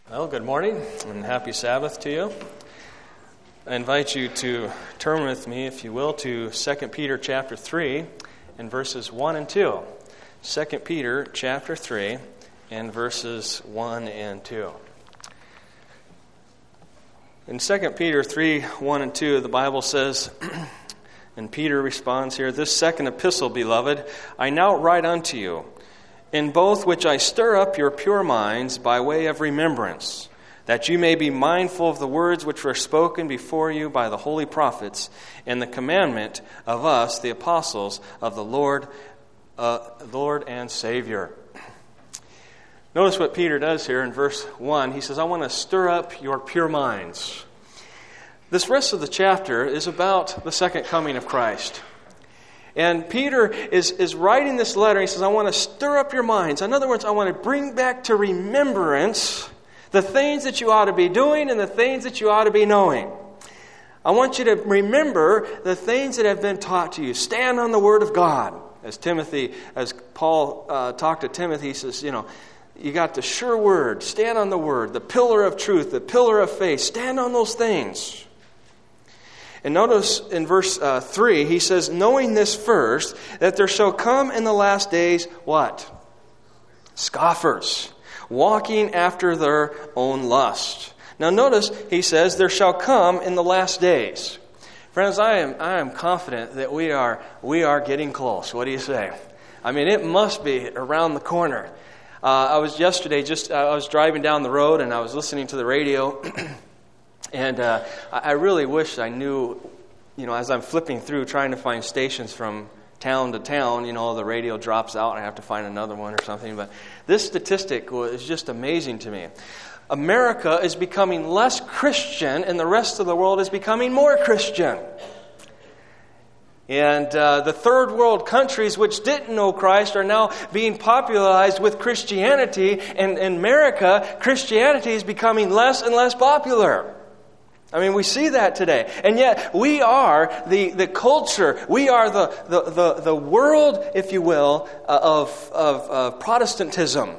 Well, good morning and happy Sabbath to you. I invite you to turn with me, if you will, to 2 Peter chapter 3 and verses 1 and 2. 2 Peter chapter 3 and verses 1 and 2. In 2 Peter 3, 1 and 2, the Bible says, and Peter responds here, "This second epistle, beloved, I now write unto you, in both which I stir up your pure minds by way of remembrance, that you may be mindful of the words which were spoken before you by the holy prophets, and the commandment of us, the apostles of the Lord and Savior." Notice what Peter does here in verse 1. He says, I want to stir up your pure minds. This rest of the chapter is about the second coming of Christ. And Peter is writing this letter. He says, I want to stir up your minds. In other words, I want to bring back to remembrance the things that you ought to be doing and the things that you ought to be knowing. I want you to remember the things that have been taught to you. Stand on the Word of God. As Paul talked to Timothy, he says, you got the sure Word. Stand on the Word, the pillar of truth, the pillar of faith. Stand on those things. And notice in verse 3, he says, knowing this first, that there shall come in the last days, what? Scoffers, walking after their own lust. Now notice, he says, there shall come in the last days. Friends, I am confident that we are getting close. What do you say? I mean, it must be around the corner. I was driving down the road and I was listening to the radio. And I really wish I knew, as I'm flipping through trying to find stations from town to town, the radio drops out and I have to find another one or something. But this statistic is just amazing to me. America is becoming less Christian and the rest of the world is becoming more Christian. And the third world countries which didn't know Christ are now being popularized with Christianity. And in America, Christianity is becoming less and less popular. I mean, we see that today. And yet, we are the culture, we are the world, if you will, of Protestantism.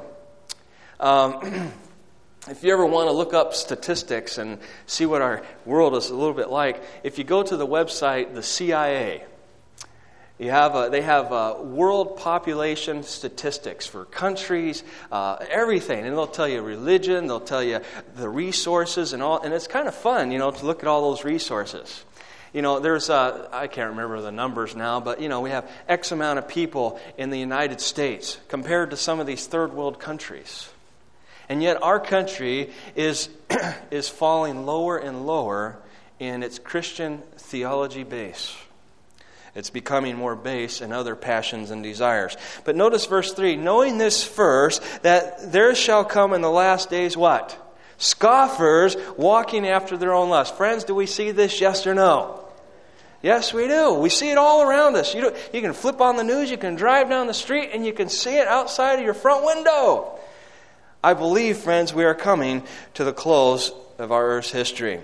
If you ever want to look up statistics and see what our world is a little bit like, if you go to the website, the CIA, they have world population statistics for countries, everything. And they'll tell you religion, they'll tell you the resources and all. And it's kind of fun, to look at all those resources. There's, I can't remember the numbers now, but, we have X amount of people in the United States compared to some of these third world countries. And yet our country is falling lower and lower in its Christian theology base. It's becoming more base in other passions and desires. But notice verse 3, knowing this first, that there shall come in the last days what? Scoffers walking after their own lust. Friends, do we see this, yes or no? Yes, we do. We see it all around us. You can flip on the news, you can drive down the street, and you can see it outside of your front window. I believe, friends, we are coming to the close of our earth's history.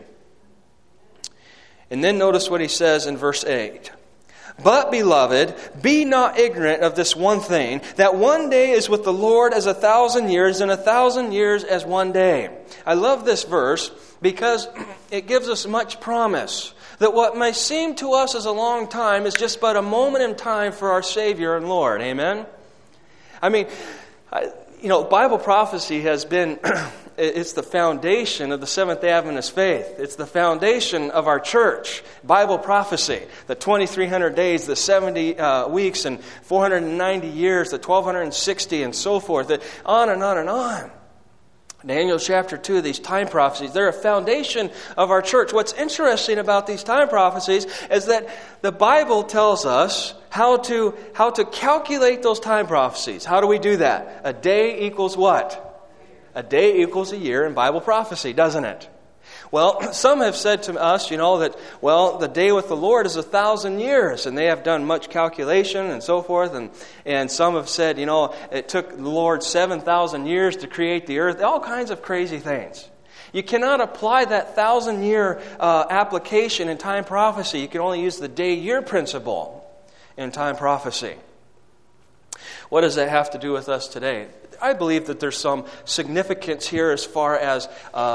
And then notice what he says in verse 8. But, beloved, be not ignorant of this one thing, that one day is with the Lord as 1,000 years, and 1,000 years as one day. I love this verse because it gives us much promise that what may seem to us as a long time is just but a moment in time for our Savior and Lord. Amen? I mean, Bible prophecy has been, it's the foundation of the Seventh-day Adventist faith. It's the foundation of our church. Bible prophecy, the 2,300 days, the 70 weeks, and 490 years, the 1,260, and so forth. On and on and on. Daniel chapter 2, these time prophecies, they're a foundation of our church. What's interesting about these time prophecies is that the Bible tells us how to calculate those time prophecies. How do we do that? A day equals what? A day equals a year in Bible prophecy, doesn't it? Well, some have said to us, that, the day with the Lord is 1,000 years, and they have done much calculation and so forth, and some have said, it took the Lord 7,000 years to create the earth, all kinds of crazy things. You cannot apply that 1,000-year application in time prophecy. You can only use the day-year principle in time prophecy. What does that have to do with us today? I believe that there's some significance here as far as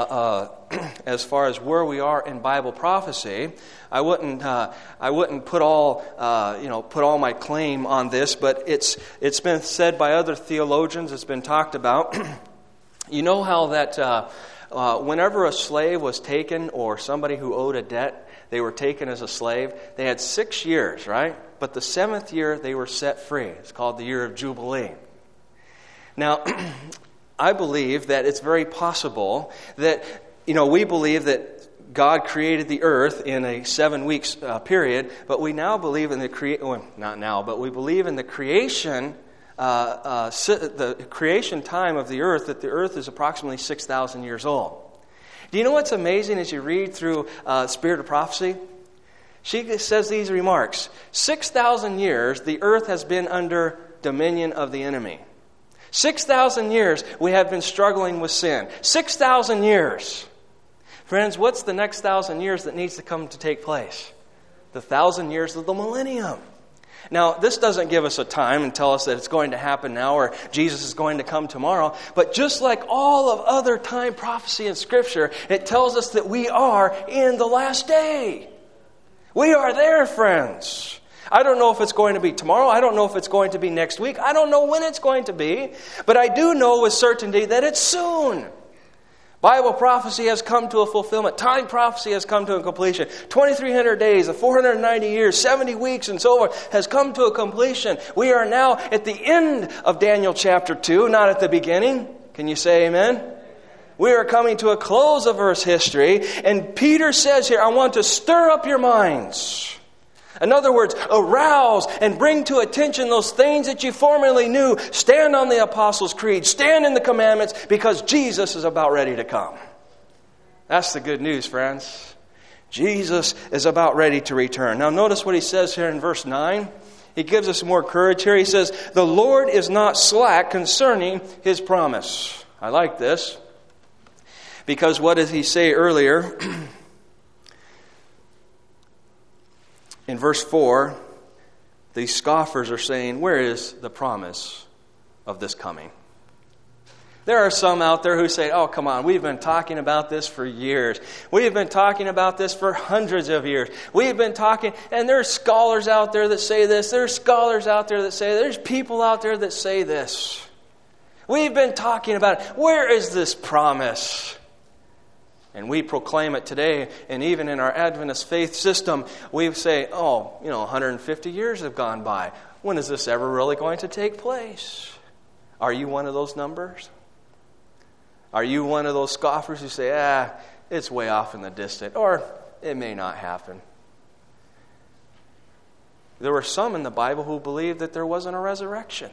where we are in Bible prophecy. I wouldn't put all my claim on this, but it's been said by other theologians. It's been talked about. You know how that whenever a slave was taken or somebody who owed a debt, they were taken as a slave. They had 6 years, right? But the 7th year they were set free. It's called the year of Jubilee. Now, I believe that it's very possible that, we believe that God created the earth in a 7 weeks period, but we now believe in the we believe in the creation time of the earth, that the earth is approximately 6,000 years old. Do you know what's amazing as you read through Spirit of Prophecy? She says these remarks. 6,000 years, the earth has been under dominion of the enemy. 6,000 years, we have been struggling with sin. 6,000 years. Friends, what's the next 1,000 years that needs to come to take place? The 1,000 years of the millennium. Now, this doesn't give us a time and tell us that it's going to happen now or Jesus is going to come tomorrow. But just like all of other time prophecy in Scripture, it tells us that we are in the last day. We are there, friends. I don't know if it's going to be tomorrow. I don't know if it's going to be next week. I don't know when it's going to be. But I do know with certainty that it's soon. Bible prophecy has come to a fulfillment. Time prophecy has come to a completion. 2,300 days, 490 years, 70 weeks, and so forth has come to a completion. We are now at the end of Daniel chapter 2, not at the beginning. Can you say amen? We are coming to a close of Earth's history. And Peter says here, I want to stir up your minds. In other words, arouse and bring to attention those things that you formerly knew. Stand on the Apostles' Creed. Stand in the commandments because Jesus is about ready to come. That's the good news, friends. Jesus is about ready to return. Now notice what he says here in verse 9. He gives us more courage here. He says, the Lord is not slack concerning His promise. I like this. Because what did he say earlier? In verse 4, these scoffers are saying, where is the promise of this coming? There are some out there who say, oh, come on, we've been talking about this for years. We've been talking about this for hundreds of years. We've been talking, and there's scholars out there that say this. There's scholars out there that say, there's people out there that say this. We've been talking about it. Where is this promise? And we proclaim it today, and even in our Adventist faith system, we say, 150 years have gone by. When is this ever really going to take place? Are you one of those numbers? Are you one of those scoffers who say, it's way off in the distance, or it may not happen? There were some in the Bible who believed that there wasn't a resurrection.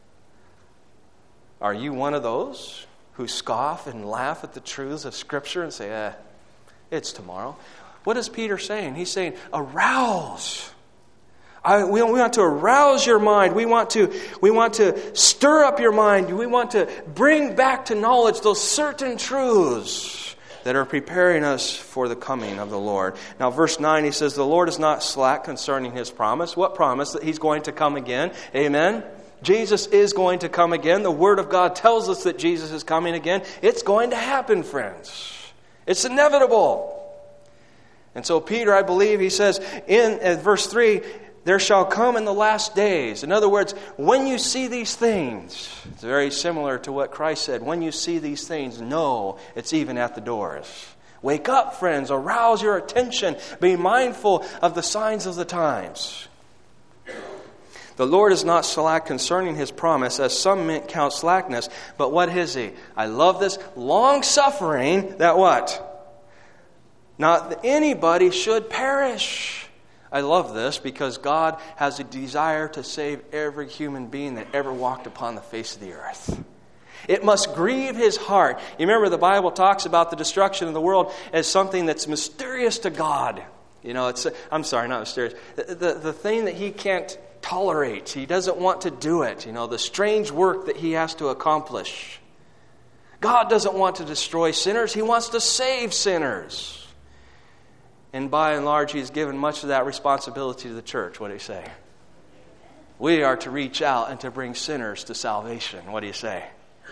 Are you one of those who scoff and laugh at the truths of Scripture and say, it's tomorrow? What is Peter saying? He's saying, arouse. We want to arouse your mind. We want to stir up your mind. We want to bring back to knowledge those certain truths that are preparing us for the coming of the Lord. Now, verse 9, he says, the Lord is not slack concerning His promise. What promise? That He's going to come again. Amen? Jesus is going to come again. The Word of God tells us that Jesus is coming again. It's going to happen, friends. It's inevitable. And so Peter, I believe, he says in verse 3, there shall come in the last days. In other words, when you see these things, it's very similar to what Christ said. When you see these things, know it's even at the doors. Wake up, friends. Arouse your attention. Be mindful of the signs of the times. The Lord is not slack concerning His promise, as some men count slackness. But what is He? I love this. Long-suffering, that what? Not that anybody should perish. I love this because God has a desire to save every human being that ever walked upon the face of the earth. It must grieve His heart. You remember the Bible talks about the destruction of the world as something that's mysterious to God. Not mysterious. The thing that He can't tolerate. He doesn't want to do it. The strange work that He has to accomplish. God doesn't want to destroy sinners. He wants to save sinners. And by and large, He's given much of that responsibility to the church. What do you say? We are to reach out and to bring sinners to salvation. What do you say?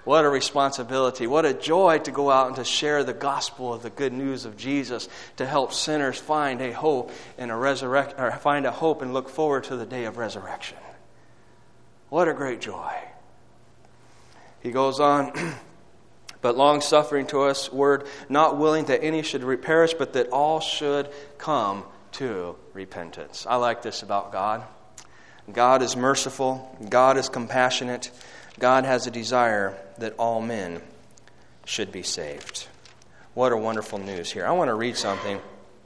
What a responsibility. What a joy to go out and to share the gospel of the good news of Jesus, to help sinners find a hope and find a hope and look forward to the day of resurrection. What a great joy. He goes on, but long-suffering to us, word, not willing that any should perish, but that all should come to repentance. I like this about God. God is merciful. God is compassionate. God has a desire that all men should be saved. What a wonderful news here. I want to read something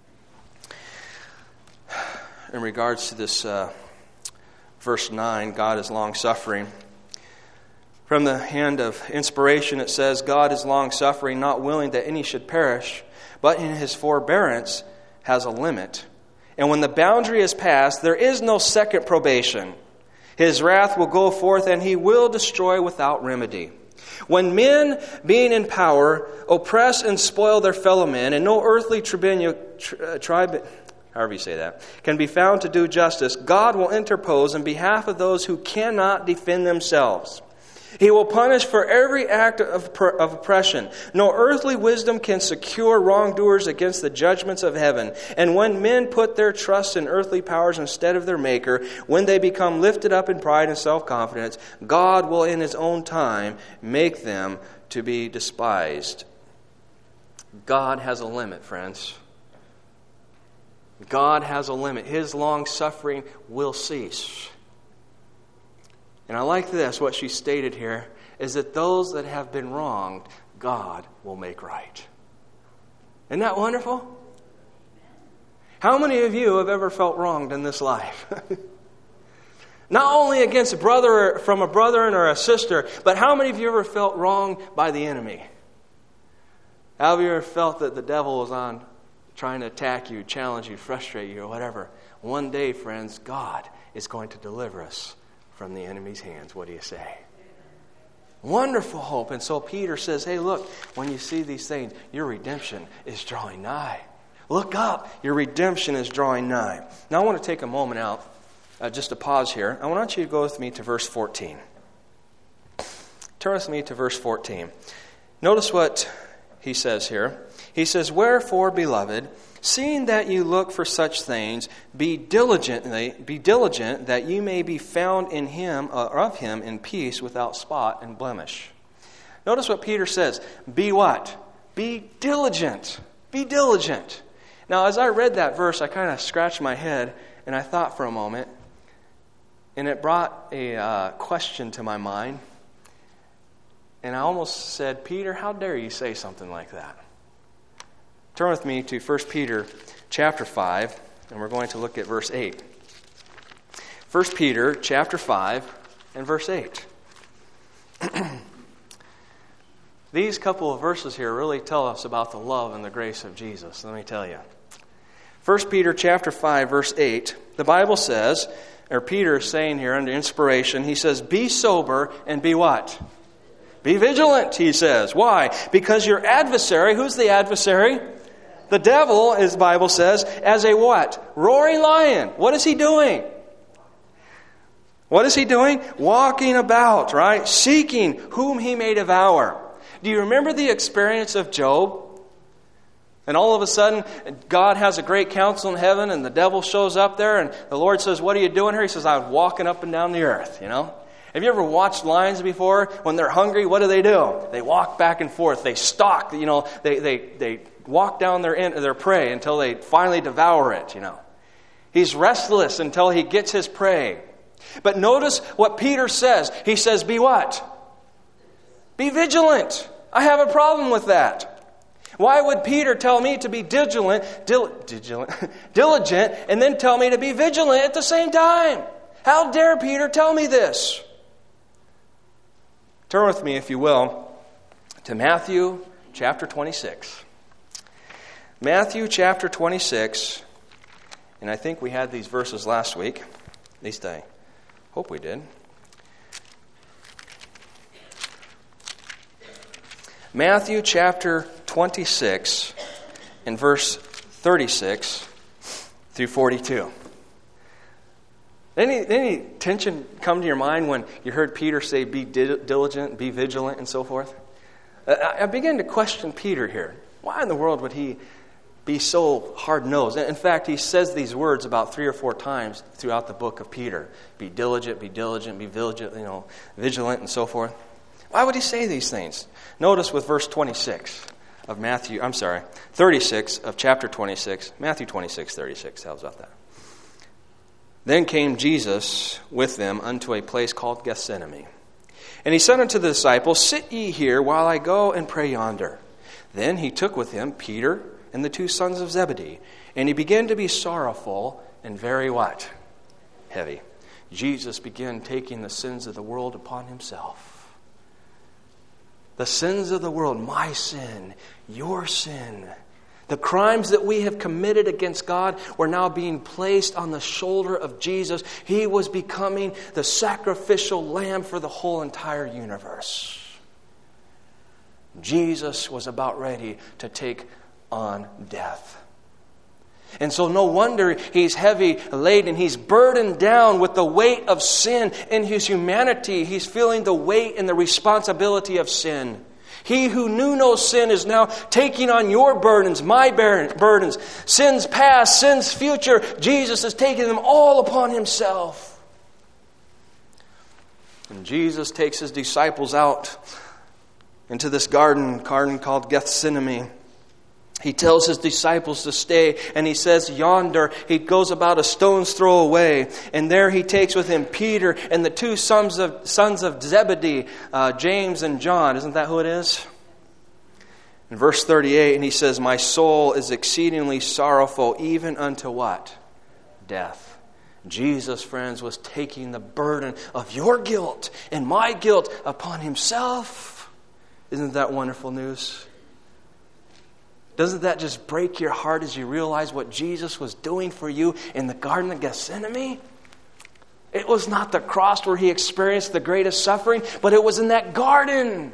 in regards to this verse 9, God is long-suffering. From the hand of inspiration, it says, God is long-suffering, not willing that any should perish, but in his forbearance has a limit. And when the boundary is passed, there is no second probation. His wrath will go forth, and he will destroy without remedy. When men, being in power, oppress and spoil their fellow men, and no earthly tribunal, however you say that, can be found to do justice, God will interpose in behalf of those who cannot defend themselves. He will punish for every act of oppression. No earthly wisdom can secure wrongdoers against the judgments of heaven. And when men put their trust in earthly powers instead of their Maker, when they become lifted up in pride and self-confidence, God will in his own time make them to be despised. God has a limit, friends. God has a limit. His long-suffering will cease. And I like this, what she stated here, is that those that have been wronged, God will make right. Isn't that wonderful? How many of you have ever felt wronged in this life? Not only against from a brother or a sister, but how many of you ever felt wronged by the enemy? How have you ever felt that the devil was on trying to attack you, challenge you, frustrate you, or whatever? One day, friends, God is going to deliver us from the enemy's hands. What do you say? Wonderful hope. And so Peter says, hey, look, when you see these things, your redemption is drawing nigh. Look up. Your redemption is drawing nigh. Now I want to take a moment out, just to pause here. I want you to go with me to verse 14. Turn with me to verse 14. Notice what he says here. He says, wherefore, beloved, seeing that you look for such things, be diligent that you may be found in him, or of him, in peace, without spot and blemish. Notice what Peter says. Be what? Be diligent. Be diligent. Now, as I read that verse, I kind of scratched my head, and I thought for a moment, and it brought a question to my mind. And I almost said, Peter, how dare you say something like that? Turn with me to 1 Peter chapter 5, and we're going to look at verse 8. 1 Peter chapter 5 and verse 8. These couple of verses here really tell us about the love and the grace of Jesus. Let me tell you. 1 Peter chapter 5, verse 8, the Bible says, or Peter is saying here under inspiration, he says, be sober and be what? Be vigilant, he says. Why? Because your adversary, who's the adversary? The devil, as the Bible says, as a what? Roaring lion. What is he doing? What is he doing? Walking about, right? Seeking whom he may devour. Do you remember the experience of Job? And all of a sudden, God has a great council in heaven, and the devil shows up there, and the Lord says, what are you doing here? He says, I was walking up and down the earth, you know? Have you ever watched lions before? When they're hungry, what do? They walk back and forth. They stalk, you know, they walk down their prey until they finally devour it, you know. He's restless until he gets his prey. But notice what Peter says. He says, be what? Be vigilant. I have a problem with that. Why would Peter tell me to be diligent, and then tell me to be vigilant at the same time? How dare Peter tell me this? Turn with me, if you will, to Matthew chapter 26. Matthew chapter 26, and I think we had these verses last week. At least I hope we did. Matthew chapter 26 and verse 36 through 42. Any tension come to your mind when you heard Peter say, be diligent, be vigilant, and so forth? I began to question Peter here. Why in the world would he be so hard-nosed? In fact, he says these words about 3 or 4 times throughout the book of Peter. Be diligent, be vigilant, vigilant, and so forth. Why would he say these things? Notice with verse 36 of 36 of chapter 26, Matthew 26, 36. How's about that? Then came Jesus with them unto a place called Gethsemane. And he said unto the disciples, Sit ye here while I go and pray yonder. Then he took with him Peter and the 2 sons of Zebedee. And he began to be sorrowful and very what? Heavy. Jesus began taking the sins of the world upon himself. The sins of the world, my sin, your sin. The crimes that we have committed against God were now being placed on the shoulder of Jesus. He was becoming the sacrificial lamb for the whole entire universe. Jesus was about ready to take on death. And so no wonder he's heavy laden. He's burdened down with the weight of sin in his humanity. He's feeling the weight and the responsibility of sin. He who knew no sin is now taking on your burdens, my burdens, sins past, sins future. Jesus is taking them all upon himself. And Jesus takes his disciples out into this garden called Gethsemane. He tells his disciples to stay, and he says yonder, he goes about a stone's throw away, and there he takes with him Peter and the 2 sons of Zebedee, James and John. Isn't that who it is? In verse 38, and he says, My soul is exceedingly sorrowful, even unto what? Death. Jesus, friends, was taking the burden of your guilt and my guilt upon himself. Isn't that wonderful news? Doesn't that just break your heart as you realize what Jesus was doing for you in the Garden of Gethsemane? It was not the cross where he experienced the greatest suffering, but it was in that garden.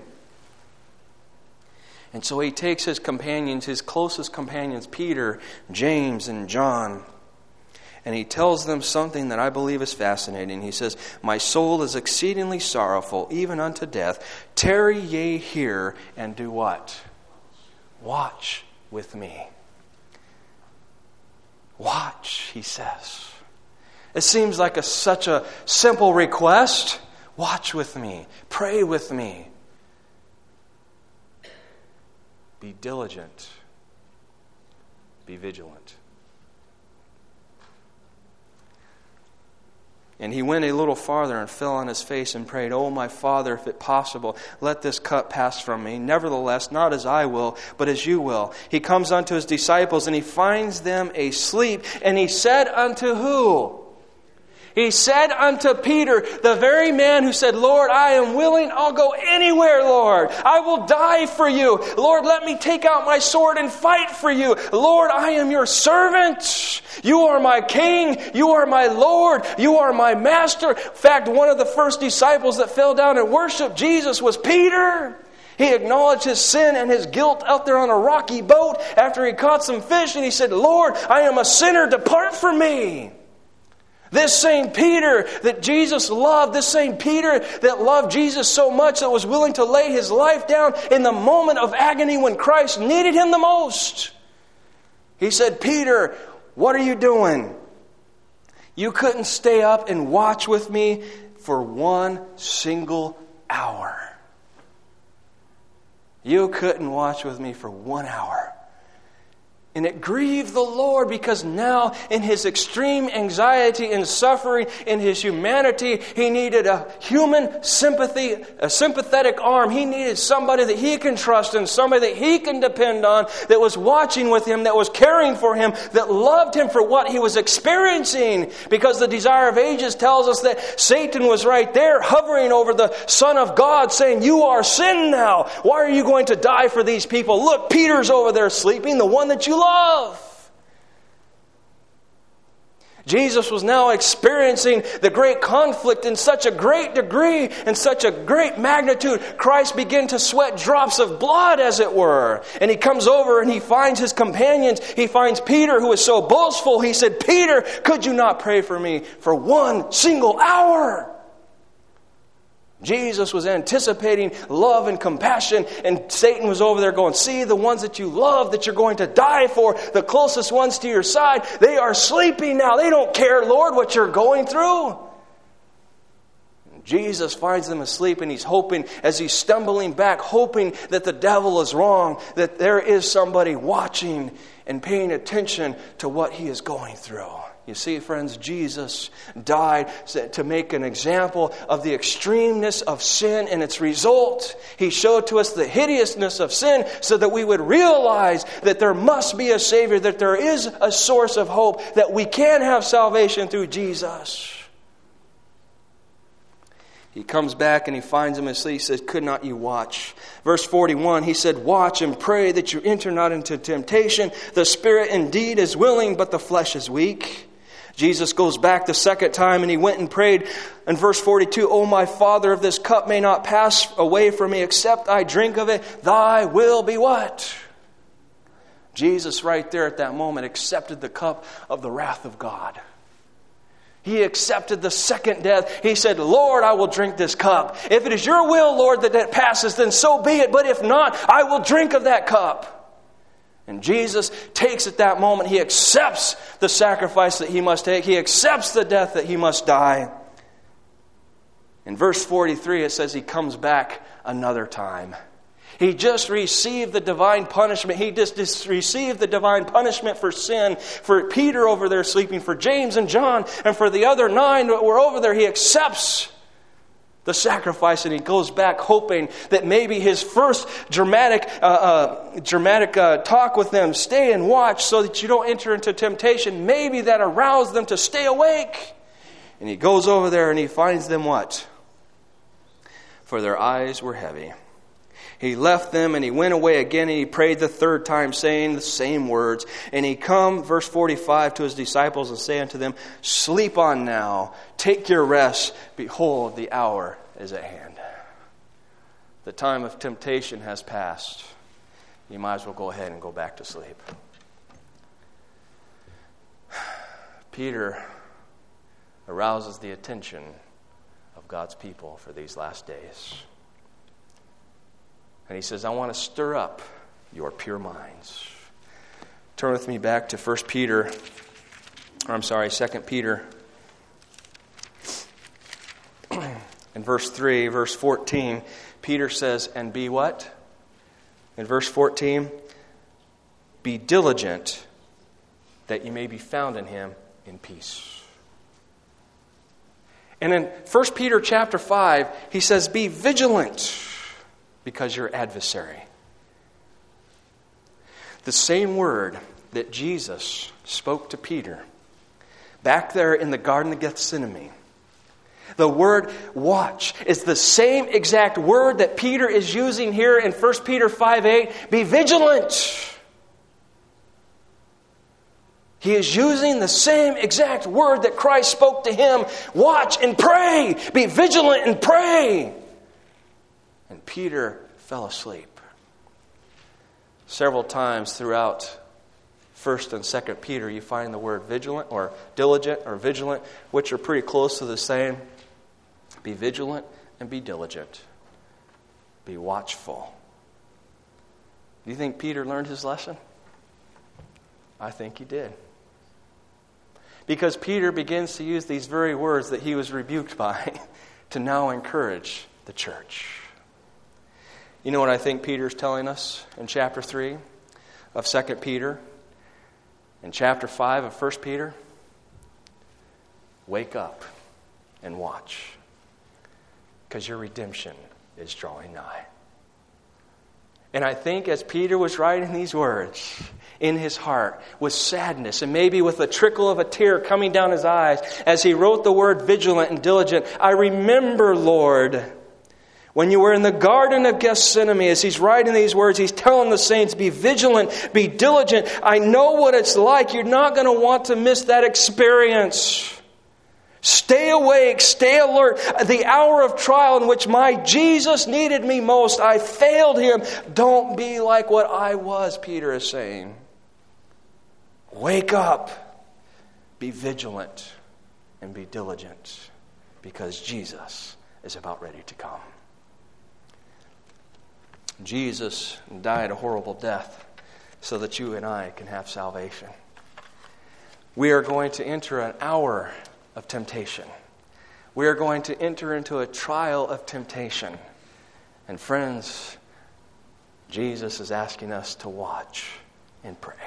And so he takes his companions, his closest companions, Peter, James, and John, and he tells them something that I believe is fascinating. He says, My soul is exceedingly sorrowful, even unto death. Tarry ye here and do what? Watch with me. Watch, he says. It seems like such a simple request. Watch with me. Pray with me. Be diligent. Be vigilant. And he went a little farther and fell on his face and prayed, O my Father, if it possible, let this cup pass from me. Nevertheless, not as I will, but as you will. He comes unto his disciples and he finds them asleep. And he said unto who? He said unto Peter, the very man who said, Lord, I am willing, I'll go anywhere, Lord. I will die for you. Lord, let me take out my sword and fight for you. Lord, I am your servant. You are my king. You are my Lord. You are my master. In fact, one of the first disciples that fell down and worshiped Jesus was Peter. He acknowledged his sin and his guilt out there on a rocky boat after he caught some fish, and he said, Lord, I am a sinner. Depart from me. This same Peter that Jesus loved, this same Peter that loved Jesus so much that was willing to lay his life down in the moment of agony when Christ needed him the most. He said, Peter, what are you doing? You couldn't stay up and watch with me for 1 single hour. You couldn't watch with me for 1 hour. And it grieved the Lord because now in his extreme anxiety and suffering, in his humanity, he needed a human sympathy, a sympathetic arm. He needed somebody that he can trust and somebody that he can depend on, that was watching with him, that was caring for him, that loved him for what he was experiencing. Because the Desire of Ages tells us that Satan was right there hovering over the Son of God saying, you are sin now. Why are you going to die for these people? Look, Peter's over there sleeping, the one that you love. Jesus was now experiencing the great conflict in such a great degree, in such a great magnitude. Christ began to sweat drops of blood, as it were. And he comes over and he finds his companions. He finds Peter, who is so boastful. He said, "Peter, could you not pray for me for 1 single hour?" Jesus was anticipating love and compassion, and Satan was over there going, "See, the ones that you love, that you're going to die for, the closest ones to your side, they are sleeping now. They don't care, Lord, what you're going through." And Jesus finds them asleep, and he's hoping, as he's stumbling back, hoping that the devil is wrong, that there is somebody watching and paying attention to what he is going through. You see, friends, Jesus died to make an example of the extremeness of sin and its result. He showed to us the hideousness of sin so that we would realize that there must be a Savior, that there is a source of hope, that we can have salvation through Jesus. He comes back and he finds them asleep. He says, "Could not you watch?" Verse 41, he said, "Watch and pray that you enter not into temptation. The spirit indeed is willing, but the flesh is weak." Jesus goes back the second time and he went and prayed in verse 42, "O my Father, if this cup may not pass away from me except I drink of it, thy will be" what? Jesus right there at that moment accepted the cup of the wrath of God. He accepted the second death. He said, "Lord, I will drink this cup. If it is your will, Lord, that it passes, then so be it. But if not, I will drink of that cup." And Jesus takes at that moment, he accepts the sacrifice that he must take. He accepts the death that he must die. In verse 43, it says he comes back another time. He just received the divine punishment. He just received the divine punishment for sin. For Peter over there sleeping, for James and John, and for the other 9 that were over there. He accepts the sacrifice, and he goes back hoping that maybe his first dramatic talk with them, "Stay and watch so that you don't enter into temptation," maybe that aroused them to stay awake. And he goes over there and he finds them what? For their eyes were heavy. He left them and he went away again, and he prayed the third time, saying the same words. And he come, verse 45, to his disciples and say unto them, "Sleep on now, take your rest. Behold, the hour is at hand." The time of temptation has passed. You might as well go ahead and go back to sleep. Peter arouses the attention of God's people for these last days. And he says, "I want to stir up your pure minds." Turn with me back to 2 Peter. In verse 3, verse 14, Peter says, "And be" what? In verse 14, "Be diligent that you may be found in him in peace." And in 1 Peter chapter 5, he says, "Be vigilant, because your adversary." The same word that Jesus spoke to Peter back there in the Garden of Gethsemane, the word "watch," is the same exact word that Peter is using here in 1 Peter 5:8. Be vigilant. He is using the same exact word that Christ spoke to him. Watch and pray. Be vigilant and pray. And Peter fell asleep. Several times throughout 1 and 2 Peter, you find the word vigilant or diligent or vigilant, which are pretty close to the same. Be vigilant and be diligent. Be watchful. Do you think Peter learned his lesson? I think he did. Because Peter begins to use these very words that he was rebuked by to now encourage the church. You know what I think Peter's telling us in chapter 3 of 2 Peter? In chapter 5 of 1 Peter? Wake up and watch, because your redemption is drawing nigh. And I think as Peter was writing these words in his heart with sadness and maybe with a trickle of a tear coming down his eyes as he wrote the word vigilant and diligent, I remember, Lord, When you were in the Garden of Gethsemane, as he's writing these words, he's telling the saints, be vigilant, be diligent. I know what it's like. You're not going to want to miss that experience. Stay awake, stay alert. The hour of trial in which my Jesus needed me most, I failed him. Don't be like what I was, Peter is saying. Wake up, be vigilant, and be diligent, because Jesus is about ready to come. Jesus died a horrible death so that you and I can have salvation. We are going to enter an hour of temptation. We are going to enter into a trial of temptation. And friends, Jesus is asking us to watch and pray.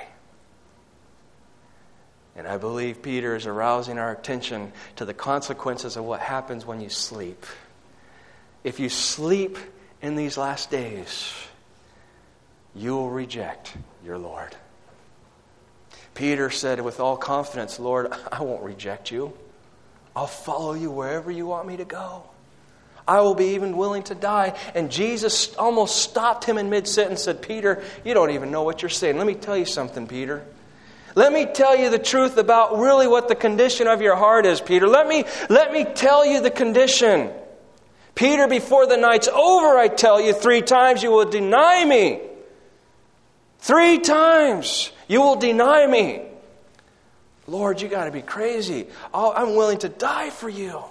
And I believe Peter is arousing our attention to the consequences of what happens when you sleep. If you sleep in these last days, you will reject your Lord. Peter said with all confidence, Lord, I won't reject you. I'll follow you wherever you want me to go. I will be even willing to die. And Jesus almost stopped him in mid-sentence and said, Peter, you don't even know what you're saying. Let me tell you something, Peter. Let me tell you the truth about really what the condition of your heart is, Peter. Let me tell you the condition. Peter, before the night's over, I tell you, 3 times you will deny me. 3 times you will deny me. Lord, you got to be crazy. I'm willing to die for you.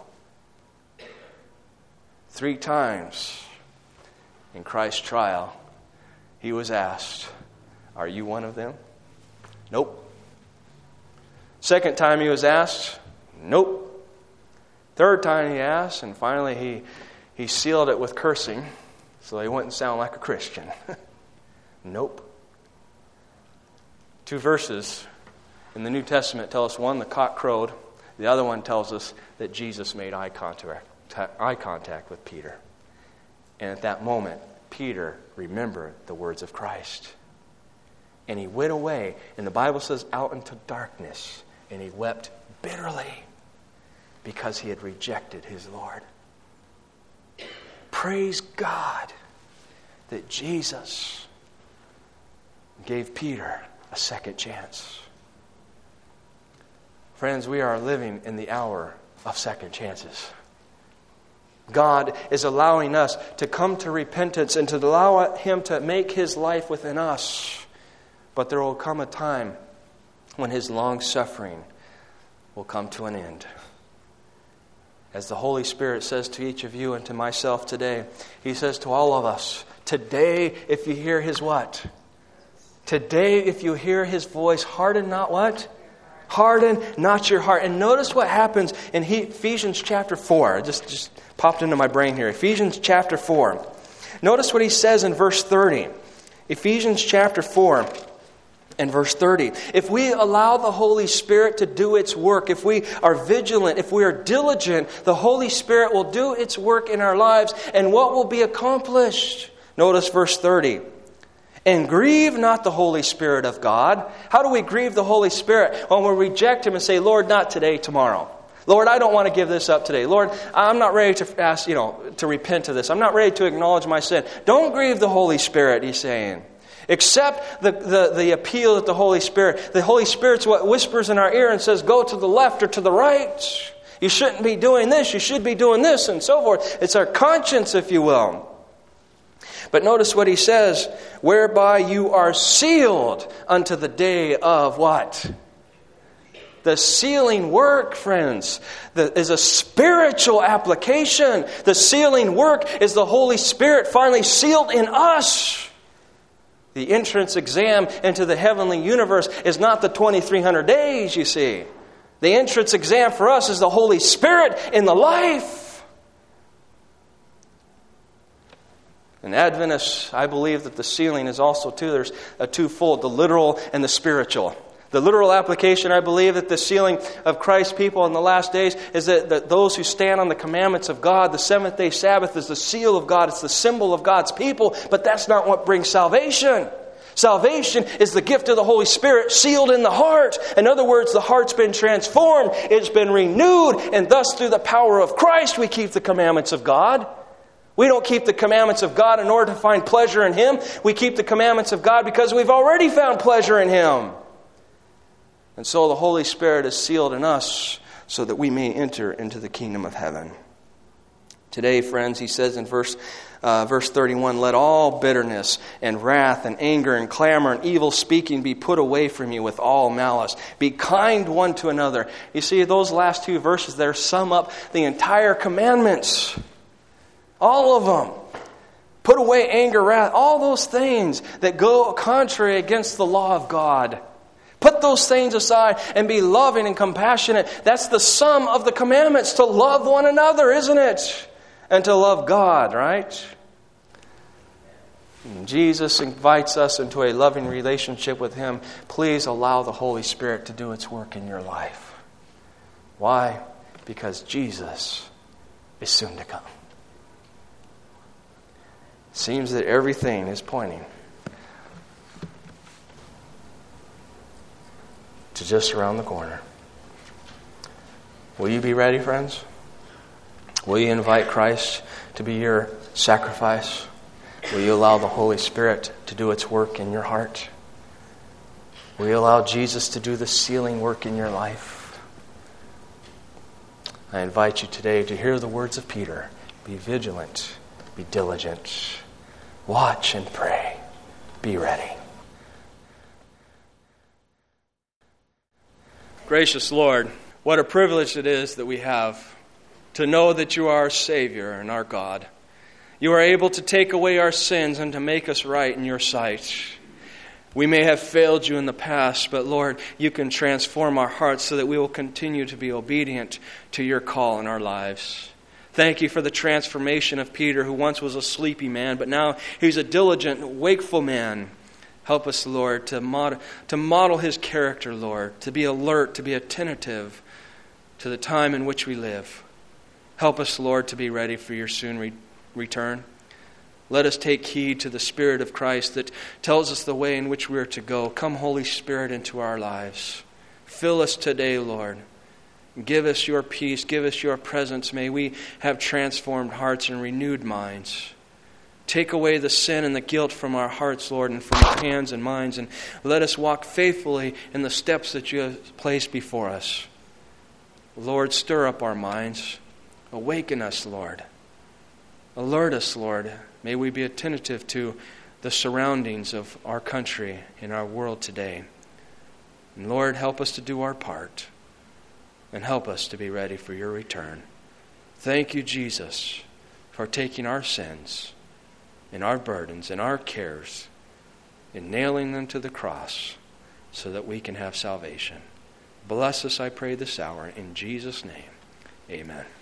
3 times in Christ's trial, he was asked, are you one of them? Nope. 2nd time he was asked, nope. 3rd time he asked, and finally he sealed it with cursing so he wouldn't sound like a Christian. Nope. 2 verses in the New Testament tell us, one, the cock crowed. The other one tells us that Jesus made eye contact with Peter. And at that moment, Peter remembered the words of Christ. And he went away, and the Bible says, out into darkness, and he wept bitterly because he had rejected his Lord. Praise God that Jesus gave Peter a second chance. Friends, we are living in the hour of second chances. God is allowing us to come to repentance and to allow him to make his life within us. But there will come a time when his long suffering will come to an end. As the Holy Spirit says to each of you and to myself today, he says to all of us, today if you hear his what? Today if you hear his voice, harden not what? Harden not your heart. And notice what happens in Ephesians chapter 4. It just popped into my brain here. Ephesians chapter 4. Notice what he says in verse 30. Ephesians chapter 4. And verse 30, if we allow the Holy Spirit to do its work, if we are vigilant, if we are diligent, the Holy Spirit will do its work in our lives. And what will be accomplished? Notice verse 30. And grieve not the Holy Spirit of God. How do we grieve the Holy Spirit? When we reject him and say, Lord, not today, tomorrow. Lord, I don't want to give this up today. Lord, I'm not ready to ask, to repent of this. I'm not ready to acknowledge my sin. Don't grieve the Holy Spirit, he's saying. Accept the appeal of the Holy Spirit. The Holy Spirit's what whispers in our ear and says, go to the left or to the right. You shouldn't be doing this. You should be doing this, and so forth. It's our conscience, if you will. But notice what he says, whereby you are sealed unto the day of what? The sealing work, friends, is a spiritual application. The sealing work is the Holy Spirit finally sealed in us. The entrance exam into the heavenly universe is not the 2,300 days, you see. The entrance exam for us is the Holy Spirit in the life. In Adventists, I believe that the sealing is also there's a twofold, the literal and the spiritual. The literal application, I believe that the sealing of Christ's people in the last days is that those who stand on the commandments of God, the seventh-day Sabbath is the seal of God. It's the symbol of God's people, but that's not what brings salvation. Salvation is the gift of the Holy Spirit sealed in the heart. In other words, the heart's been transformed, it's been renewed, and thus through the power of Christ we keep the commandments of God. We don't keep the commandments of God in order to find pleasure in Him. We keep the commandments of God because we've already found pleasure in Him. And so the Holy Spirit is sealed in us so that we may enter into the kingdom of heaven. Today, friends, he says in verse 31, let all bitterness and wrath and anger and clamor and evil speaking be put away from you with all malice. Be kind one to another. You see, those last two verses there sum up the entire commandments. All of them. Put away anger, wrath, all those things that go contrary against the law of God. Put those things aside and be loving and compassionate. That's the sum of the commandments, to love one another, isn't it? And to love God, right? And Jesus invites us into a loving relationship with Him. Please allow the Holy Spirit to do its work in your life. Why? Because Jesus is soon to come. Seems that everything is pointing to just around the corner. Will you be ready, friends? Will you invite Christ to be your sacrifice? Will you allow the Holy Spirit to do its work in your heart? Will you allow Jesus to do the sealing work in your life? I invite you today to hear the words of Peter. Be vigilant, be diligent. Watch and pray. Be ready. Gracious Lord, what a privilege it is that we have to know that you are our Savior and our God. You are able to take away our sins and to make us right in your sight. We may have failed you in the past, but Lord, you can transform our hearts so that we will continue to be obedient to your call in our lives. Thank you for the transformation of Peter, who once was a sleepy man, but now he's a diligent, wakeful man. Help us, Lord, to model his character, Lord, to be alert, to be attentive to the time in which we live. Help us, Lord, to be ready for your soon return. Let us take heed to the Spirit of Christ that tells us the way in which we are to go. Come, Holy Spirit, into our lives. Fill us today, Lord. Give us your peace. Give us your presence. May we have transformed hearts and renewed minds. Take away the sin and the guilt from our hearts, Lord, and from our hands and minds, and let us walk faithfully in the steps that you have placed before us. Lord, stir up our minds. Awaken us, Lord. Alert us, Lord. May we be attentive to the surroundings of our country and our world today. And Lord, help us to do our part. And help us to be ready for your return. Thank you, Jesus, for taking our sins and our burdens and our cares and nailing them to the cross so that we can have salvation. Bless us, I pray, this hour. In Jesus' name, amen.